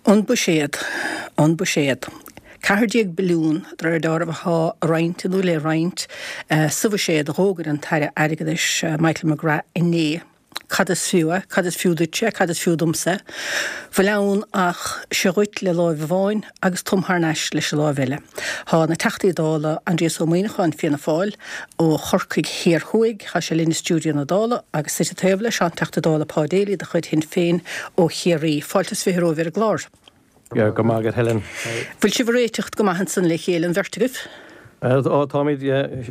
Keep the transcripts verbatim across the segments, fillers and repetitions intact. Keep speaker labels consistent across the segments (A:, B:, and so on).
A: An buséad, an buséad. Cahardíag bilún drar dárbh há roint in le roint, sufa séad rógar an taire aigeis Michael McGrath inné. Cad is fiúa, cad is fiúdute, cad is fiúdumsa. Bhleann ach seoit le láimh bháin agus tumthneis leis láimhile. Tá na teachtaí dála Andreas O'Moynihan an fianna fáil ó chorcaig hir chuig, cha sé linn stúdio na dála agus sit taobla sean teachta dála pádéili de chuid hin féin ó chiaí fáiltas fihró vir glár.
B: Ja, go mágad Helen.
A: Bhfuil si bhréiteocht go maithan san le chéal an vertigah?
B: Á táid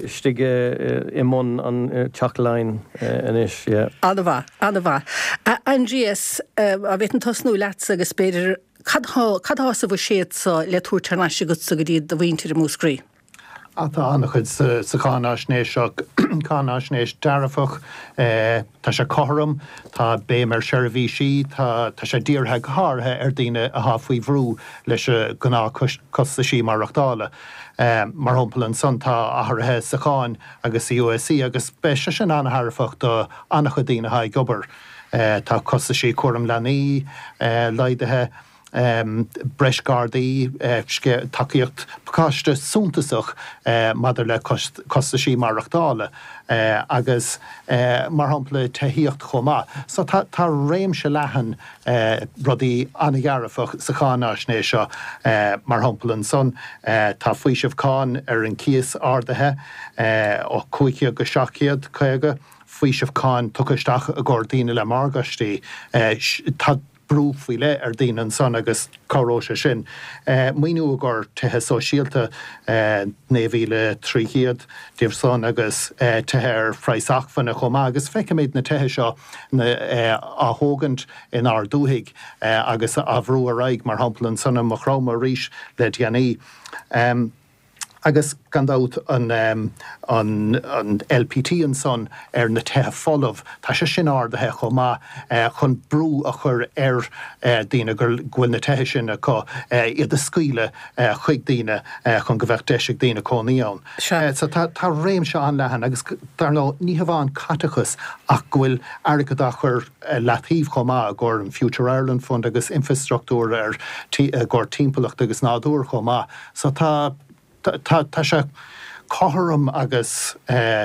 B: stige imón an teachlein inis.
A: Anna bha, anna bha. Andreas, a bheith an tasnú leat agus beidir, cad há sa bh séad sa le túirtarnaise go sa go dtíad do bhaintir a múscrí?
C: Tá anna chud sa cánáisnéis seach cánáisnéis dearafach tá sé chom, tá bémar seirbhí si, tá sé díorthe gáthe ar daine a hafuí bhrú leis gná costa sí marachtála. Mar hopla an son tá athairthe sa cháin agus i U S C agus beise sin antharafacht do anna chudaine ha gobar. Tá costa sí cuam lenaí, leidathe, Um, breisgardaí uh, takeíocht pacáiste súntasach uh, madidir le costa sí marachtála uh, agus uh, mar hampla taíocht chomá. So tá réimse lehan uh, rudí anaghearafach sa chánáisné seo uh, mar hampla an son uh, tá faoisimh cáin ar an cíos ardathe uh, ó cuaiche go seaciad chuige faoisimh cáin tuchaisteach a gcóirdaine le margastí uh, tá brú faoi le ar daine an son agus choróise sin. Uh, Muoinú gur tuthe sosialta uh, néomhíle tríchéad díobh son agus uh, tuthe ar phraisach fanna chomá agus feicimiid na tuthe seo na uh, a thógant in ár dúthaigh uh, agus a bhrú a raig mar hampla an sonna mo chroma ríis le déanaí. Um, agus gandát an, um, an, an L P T an son ar na tuthe folamh, tá sé sin ardathe chomá uh, chun brú a chur ar uh, daine gur ghfuil na tuthe sin a có uh, iad a scaoile uh, chuig daine uh, chun go bheith deisiigh daine cónaíán. Uh, so tá réim se an lehan agus dar nó ní hamháin catachas ach ghfuil airgad a chur uh, leathíomh chomá gur an Future Ireland Fund agus infrastruchtúr ar uh, gur timpplacht agus nádúr chomá. So tá Tá sé chom agus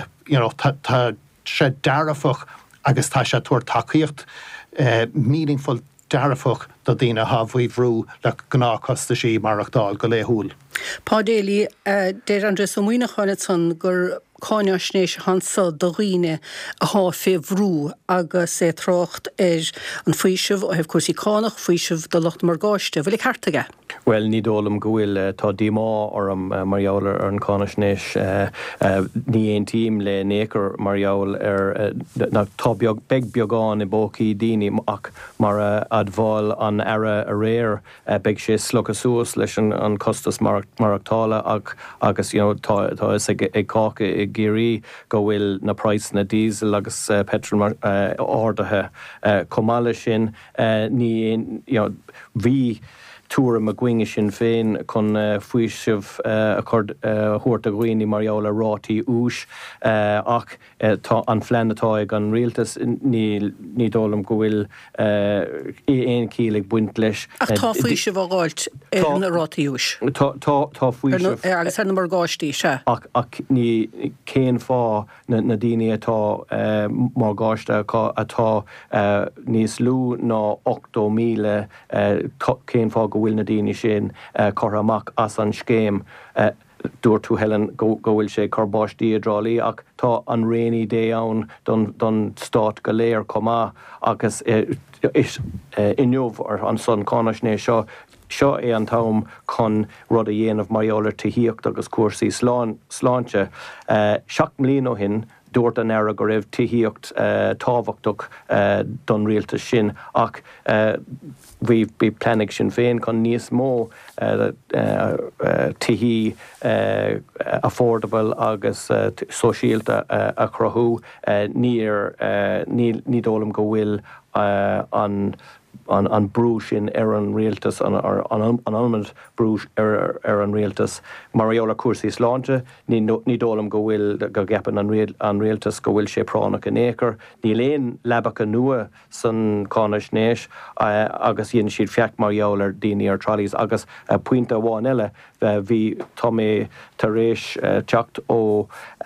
C: tá sé dearafach agus tá sé tuair takeíocht meaningful dearafach do daine hafuí bhrú le gná costa sí marachtáil go léthúil.
A: Pádéili, déir Andreas O'Moynihan san gur cáneisnéis hansa do riine a há fé bhrú agus é trácht ar an faoisimh ó hebh cuasí cánach faoisimh do Locht mar gáiste. Bhfuil ag hartaige?
B: Well, ní dólam go bhfuil uh, tá dímá orm uh, margheall ar an cáneisnéis uh, uh, ní aon tíim le nécar margheall ar uh, na tá beag beg beagán i bócaí daoine ach mar uh, admháil an ara a réir uh, beg sé slocas suas leis an, an costas marachtála ag, agus you know, tá, tá is ag, ag cácha i géirí go bhfuil na price na diesel agus uh, petrol uh, ordathe uh, comála sin uh, ní you know, bhí túra a gcuinge sin féin chun uh, faoisimh uh, a chud uh, thuairt a gcuoine margheall a rátaí ús uh, ach uh, tá an phleanatá ag an rialtas ní, ní dólam go bhfuil uh, éon cílig buint leis.
A: Ach tá faoisimh a gáilt ar na rátaí ús?
B: Tá faoisimh.
A: Agus ar na mar gáistí se?
B: Ach, ach ní céan fá na, na daoine atá uh, mar gáiste atá uh, níos lú ná ochtó míle uh, céan fá go bhfuil na daoine sin uh, chur amach as an scéim uh, dúir tú Helen go bhfuil sé corbáistí a drálaí ach tá an réanaí dé ann don, don stát go léir comá agus uh, is uh, inniuh ar an son cáneisnéis seo seo é an tám chun rud a dhéanamh margheall ar taíocht agus cuasaí slán, sláinte. Uh, seach mbliain ó hin dúirt an air go raibh taíocht uh, tábhachtach uh, don rialtas sin ach uh, bhí bí plenig sin féin chun níos mó uh, uh, uh, taí uh, affordable agus uh, sosialta uh, a chruthú uh, níor uh, ní, ní dólam go bhfuil uh, an an an brú sin ar an rialtas an an anmid brú ar ar an rialtas Mariola cuasaí sláinte ní ní dólam go bhfuil go gapan an rial an rialtas go bhfuil sé pránach an éair ní léon lebacha nua san cánaisnéis agus dhéann siad feach Mariola ar daoine ar trolleys agus puinte bháin eile bhí tá mé tar éis teacht ó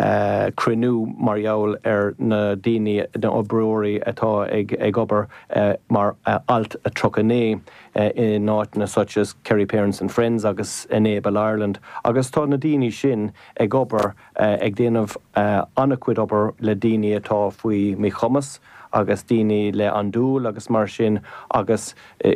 B: cruinú Mariola ar na daoine na obrúirí atá ag ag obair mar alt a trocané in náitna such as Kerry Parents and Friends agus Enable Ireland agus tá na daoine sin ag obair ag déanamh annachcuid obair le daoine atá faoi mé chumas agus daoine le an dúil agus mar sin agus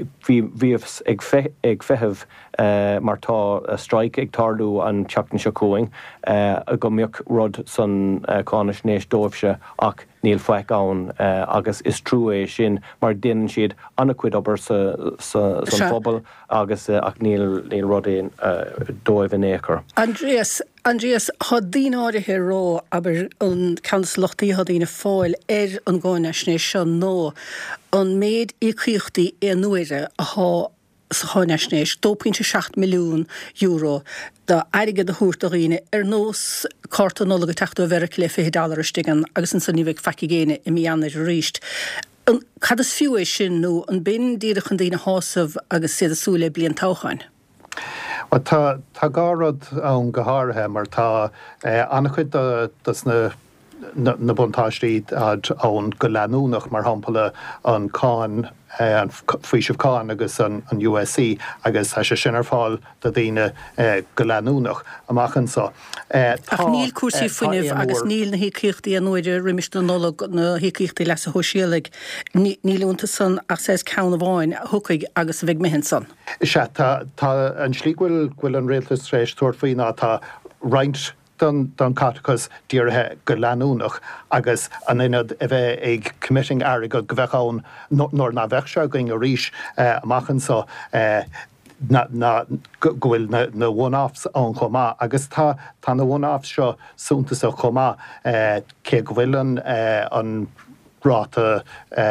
B: bhíomh ag ag feitheamh mar tá straik ag tarlú an teachtain seo cúing a go mbeadh rud san cánaisnéis dóibhse ach níl feic ann agus is trú é sin mar déanann siad annachcuid obair sa san phobal agus ach níl níl rud éon dóibh in éair.
A: Andreas Andreas, ha dín áirithe rá aber an cancelachtaí ha dína fáil ar an gánaisnéis seo nó an méid í cíochtaí é nuaire a há sa gánaisnéis two point seven milliún euro da airige de thuairtaíine ar nós carta nóla teachta bheireach le fifty dollar stigan agus an sanníomh feici géine i mianna ríist. Cad is fiú é sin nó an bin díadach an dína hásamh agus siad asúla blion táchain.
C: Well, tá tá gárad an gothartha mar tá annachcuid das na na buntáistí ón go leanúnach mar hampala an cáin an faoisimh cáin agus an U S C agus tá sé sin ar fáil do dtíine go leanúnach amachchan sa.
A: Ach níl cuasaí fuinemh agus níl na hícíochtaí an nuidir riimiis na nóla na hícíochtaí leis a thuisialaigh nílúnta san ach says cán bháin thucaigh agus bheith mihin san.
C: Se tá an slí bhfuil bhfuil an réaltas rééis tuair faoine tá roinnt don don catachas díorthe go leanúnach agus an inad a bheith ag committing airigad go bheithán nóir na bheith seo going a ríis amachchan sa na na gohfuil na na one-offs an chomá agus tá tá na one-offs seo súntas a chomá cé go bhfuil an an ráta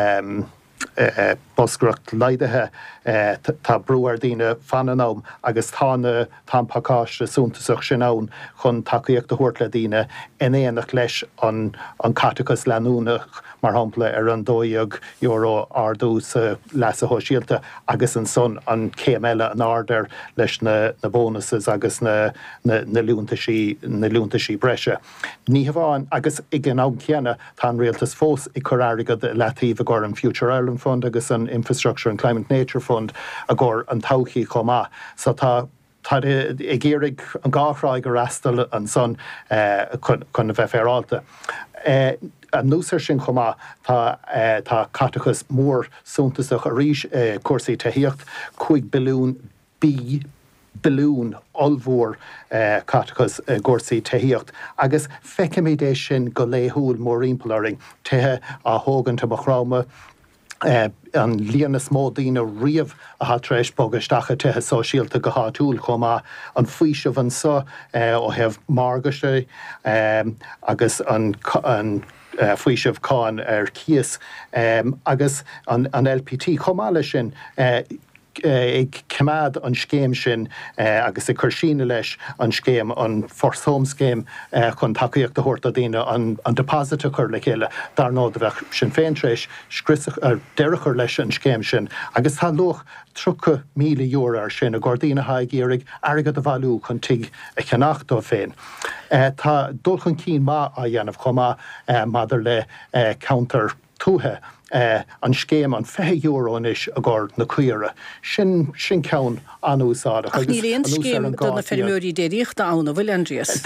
C: boscracht leidathe tá brúar daoine fananám agus tána tápacáiste súntasach sin ann chun takeíocht do thuirt le daoine in éanaach leis an an catachas leanúnach mar hampla ar an dóíag euro ardús leis a thoisialta agus an son an céim eile an ardar leis na na bónuses agus na na na lúntaisí na lúntaisí breise. Ní hamháin agus ag an am ceanna tá an réaltas fós i chur airigad leatíomh agur an Future Ireland Fund agus an Infrastructure and Climate Nature Fund agur an tauchií chomá. So tá tá i ggéirigh an gáthráig go rastal an son chun a bheith fearálta. An núsar sin chomá tá tá catachas mór súntasach a ríis cuasaí taíocht chuig bilún bí bilún olmhór catachas gúrsaí taíocht agus feicimidéis sin go léthúil mór impolaring tuthe a thógannta mo chráma Uh, an líana smó daoine riamh a hatrééis bogasteacha tuthe sóisialta go háúil chomá an faoisimh an sa ó hebh margaiste um, agus an, an uh, faoisimh cáin ar cías um, agus an, an L P T chomá lei sin uh, ag cemad an scéim sin agus i chuirsíne leis an scéim an Force Home scéim chun takeíocht do thuirt a daoine an an deposita chur le chéile dar nó a bheith sin féintrééis deirechar leis an scéim sin agus tá luch tríocha míle euro ar sin a gordíine haigéirigh airgad a bhú chun tuig a cheannachtó féin. Tá dulchan cín má a dhéanamh chomá madidir le counter túthe Uh, an scéim an fé eurois a ggur na cuiire. Sin sin ceann anúsáide.
A: Ach ní réon scéim donna fermúí déiríochta anna bhfuil Andreas.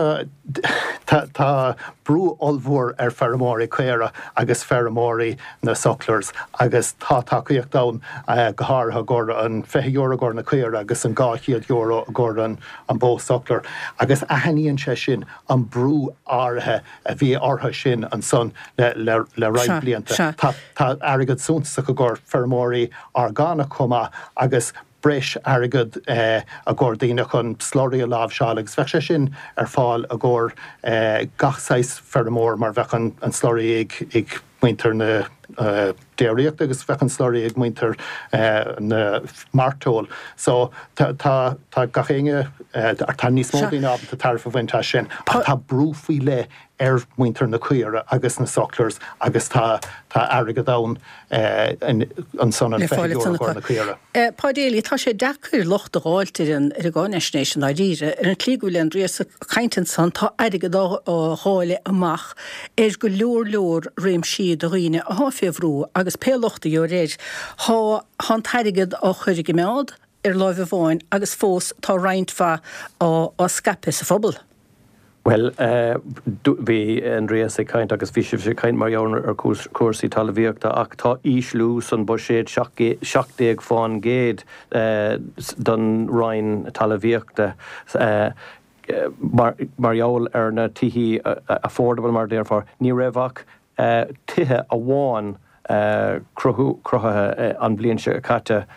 C: Tá brú olmhór ar fermóí cuire agus fermóí na soclars agus tá takeíocht da gothartha gur an fé euro gur na cuire agus an gáchiad euro gur an an bó soclar. Agus a heíonn sé sin an brú áirithe a bhí ortha sin an son le le le raid blianta. Tá airgad súntasach a gur fermóí argána chumá agus breis airgad uh, a gur daoine chun slóirí a lámh seálagus bheith sé sin ar fáil a gur uh, gachsáis fermór mar bheith an, an slóirí ag, ag muintear na uh, déireacht agus fechan slóirí ag muinter na martóil. So tá gachéine ar tá níos mó bhíon ábhar tarfa bhaintá sin, tá brúfaí le ar muinter na cuiire agus na soclers agus tá tá airgad ann an son an feúir na cuiire.
A: Pádéalaí tá sé dechar locht a gáiltir an ar a gáineisnéis na ríre ar an clígúil an rias caiintin san tá airgad á háile amach ar go leor leor réim siad a riine a há féhrú agus pélochta jo réir há han tairigad á chuirigh meád ar láimh bháin agus fós tá reintfa á scape sa phobal.
B: Well, bhí an réas é caint agus bhí sé caint mar dhearnar ar cuasaí talmhaíochta ach tá íslú san ba séad seachdéag fáin géad don roinn talmhaíochta mar dheall ar na tithí affordable mar déirfar ní raibhach tithe a bháin crutha an blion se caite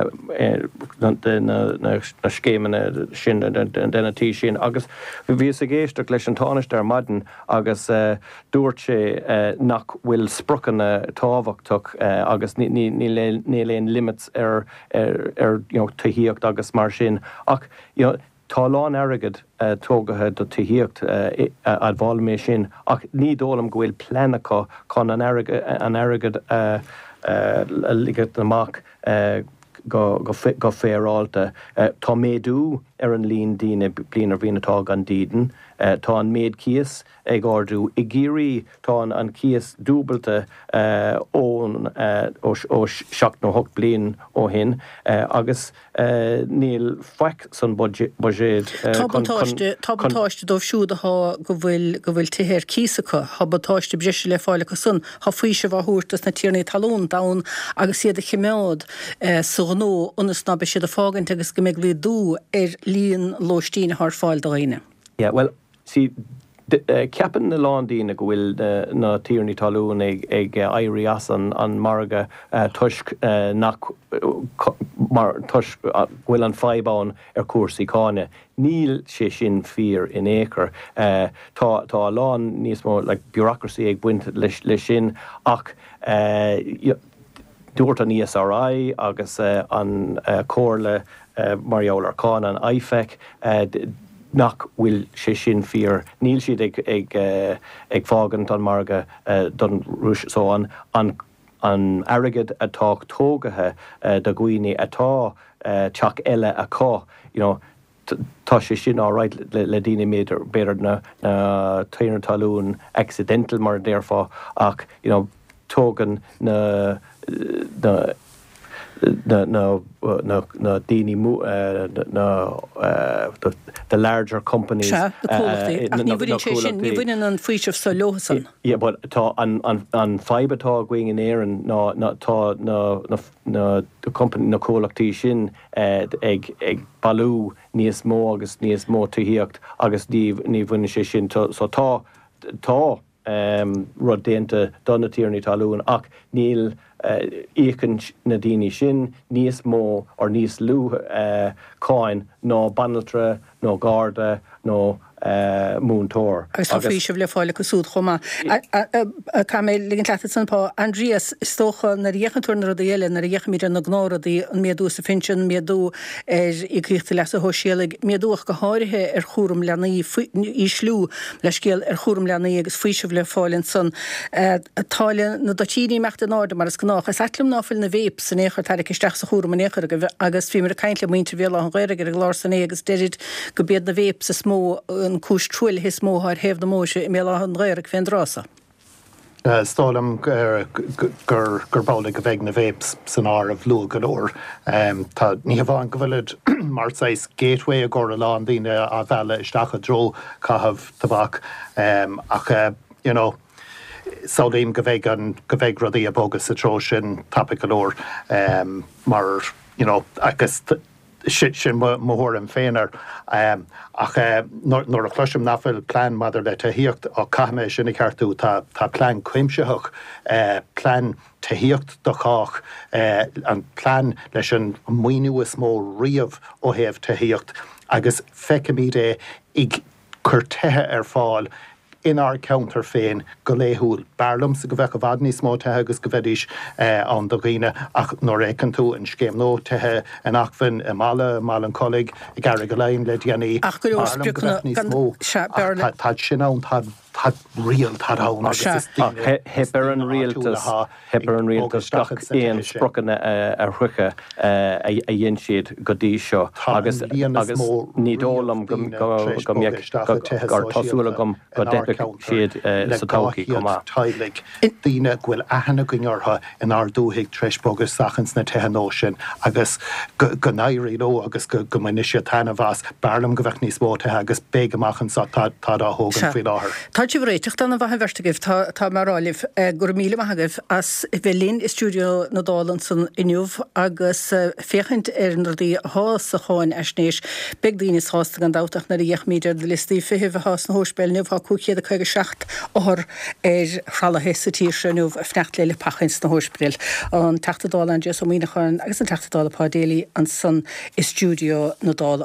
B: na scéimena sin denna tí sin agus bhí a géisteach leis an táneist ar maidin agus dúirt sé nach bhfuil sprochanna tábhachtach agus ní léon limits ar tuíocht agus mar sin ach tá lán airgad tógathe do tuíocht a bháil mé sin ach ní dólam go bhfuil pleanacha chun an airgad ligad amach go féráilta. Tá méadú ar an líon daoine blianar bhíonatá gan díden, tá an méad cías ag ardú i ggéirí tá an cías dúbalta ón ó seach nó hocht blian ó hin agus níl feic san budgéad.
A: Tábatáiste dómh siúdaá go bhfuil go bhfuil tihéir císacha, Tábatáiste breise le fáilecha sun, Tá faoise bhthúirtas na tíornaí talún dán agus siad a chiméad sa nó unas ná be siad a fágant agus go méid dú ar líon lóistíine th fáil do réine.
B: Yeah, well, see, ceapan na lándaína go bhfuil na tíornaí talún ag éirí as an marga tuisc nach tuisc bhfuil an fáibáin ar cuasaí cáine. Níl sé sin fíor in éair. Tá lán níos mó le bureaucracy ag buint le sin ach dúirt an E S R I agus an cóirle mar dheall ar cáin an I F E C nach bhfuil sé sin fíor. Níl siad ag fágant an marga don rúis so an an airgad atá tógathe do gcuoine atá teach eile a cá, you know, tá sé sin áráid le daoine méidir béidir na taoinear talún accidental mar déirfá ach, you know, tógan na na na na na na daoine mú na the larger companies.
A: Ní bhfuin an faoisemh sa leosan.
B: Yeah, but tá an an fibeatá going in éireann ná tá na company na cólachtaí sin ag ag bailú níos mó agus níos mó tuíocht agus ní bhfuine sé sin so tá tá rud déanta donna tíornaí talún ach níl éachann na daoine sin níos mó ar níos lú cáin nó banaltra nó garda nó múntóir.
A: Agus tá faoisemh le fáile go súd chomá. Cá mé ligin leata sanpá Andreas istócha na dhéchantúir na dhéile na dhécha míidir na gnáradí an méadú sa finsin méadú i gríochta leis a hóisialig méadúach go háirithe ar chúram leanaí í slú le scéal ar chúram leanaí agus faoisemh le fáilinn san táile na dotíí meachta náda mar is gnáach as etlumm náfuil na bhéip san éair tar isteach sa chúram an éair agus fi mar a caiintle muinte bhéla an ghaire ar glár san agus deirid go bead na bhéip sa smó an cúis trúil his móthir hebh na móise i méile an ghaire féin drása.
C: Stálam gur bála go bheith na bhéips san áir a bhlú go leor. Tá ní bháin go bhfuilid mar sais gateway a gcóir lán daoine a bheile isteach a dro caithfh tabhac ach, you know, Sádaim go bheith an go bheith rudaí a bógus sa tro sin tappa go leor mar, you know, agus sin móthúm féinar ach nóair a chluisim nafuil plán maidir le taíocht ó caiime sinna ceartú tá plán cuimseach plán taíocht do chách an plán leis an muoinú is mó riamh ó thaobh taíocht agus feicimid é ag chur tuthe ar fáil inar counter féin go léhúil barlam sa go bheith go bhd níos mó tethe agus go bheitís an do riine ach nó récan tú an scéim nó tethe an achfan i mala mal an colig i gar go léim le déanaí
A: ach go níos mó
C: tá sin an tá Tá rial tá
B: Hepar an rialtas Hepar an rialtas gach éon sprochan a rucha a dhéon siad go dtí seo agus agus nídólam go gur tosúla gom go depic siad sa táchaí comá.
C: Tailig Díine bhfuil ahanana goneortha in ár dúthaigh treis bogus sachans na tehanó sin agus go nairí nó agus go go muise tainna bhas barlam go bheith níos móthe agus bégamachchan sa tá á thógan fao láthair.
A: Táid réiteach an bheit vertigih tá marráilih gur míle maithagah as bhelín i stúdio na dálan san inniuh agus féchaint ar an ruí hás a cháin eisnéis beag daoine hásta an dáteach na dhéoch míidir de listí fihih hás na hóspéilniuh há cúchéad a chuige seacht áthir ar chralathe sa tíir senuh a fnecht leile pachins na hóspréil an teachtadála an Jess ó mína chuin agus an teachtadála pá déalaí an san i stúdio na dála